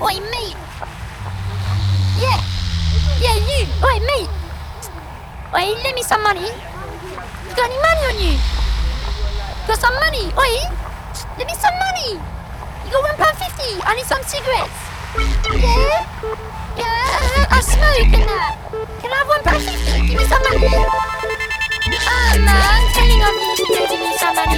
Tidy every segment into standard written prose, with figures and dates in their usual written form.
Oi, mate. Yeah. Yeah, you. Oi, mate. Oi, lend me some money. You got any money on you? Got some money? Oi, lend me some money. You got £1.50. I need some cigarettes. Yeah? Yeah, I smoke and that. Can I have £1.50? Give me some money. Ah, man, telling on me if you give me some money.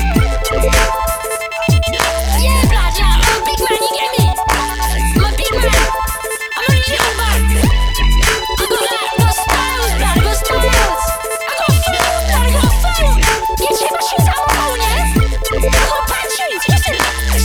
Yeah, blood, yeah, I'm a big man, you get me? I'm a big man. I'm a little man. I got styles, blood, I got styles. I got phone, blood, I got phone. Yeah, check my shoes out on my phone, yeah? I got bad shoes, listen.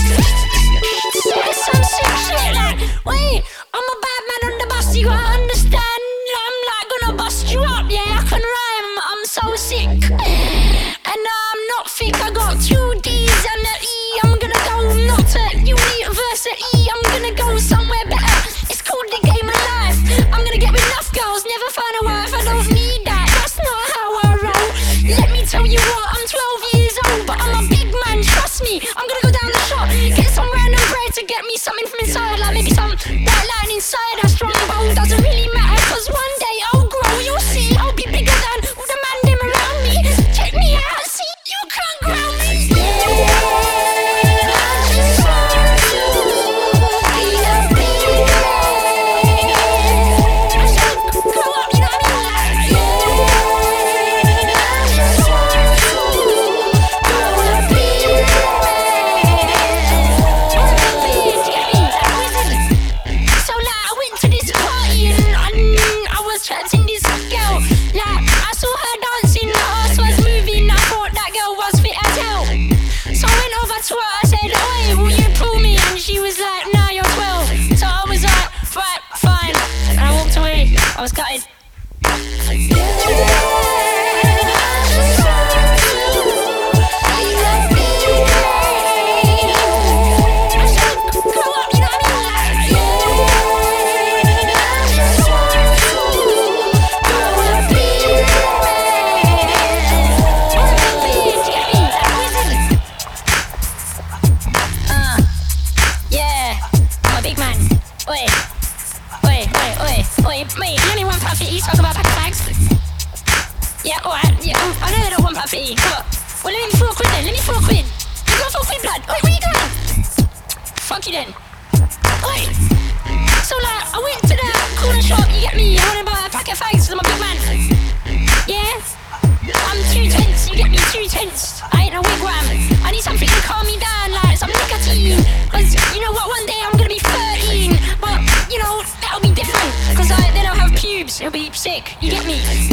It's some sick shit, like, wait, I'm a bad man on the bus, you gotta understand. I'm like gonna bust you up, yeah, I can rhyme, I'm so sick. And I'm not thick, I got 2 D's and an E. I'm gonna go not to university, I'm gonna go somewhere better. It's called the game of life. I'm gonna get with enough girls, never find a wife, I don't need that. That's not how I roll. Let me tell you what, I'm 12 years old, but I'm a big man, trust me. I'm gonna go down the shop, get some random bread to get me something from inside, like maybe some white line inside. A strong bowl doesn't really matter, cause one day I'll grow, you'll see. I'll be bigger than all the man them around me. Check me out, see, you can't ground me. I was gutted. Well, let me 4 quid then, let me 4 quid. You got 4 quid, blood? Oi, where you going? Fuck you then. Oi. So like, I went to the corner shop, you get me? I wanna buy a pack of fags, cause I'm a big man. Yeah? I'm 2 tenths, you get me? 2 tenths. I ain't a wigwam. I need something to calm me down, like some nicotine. Cause you know what, one day I'm gonna be 13. But, you know, that'll be different. Cause then I'll have pubes, it'll be sick, you get me?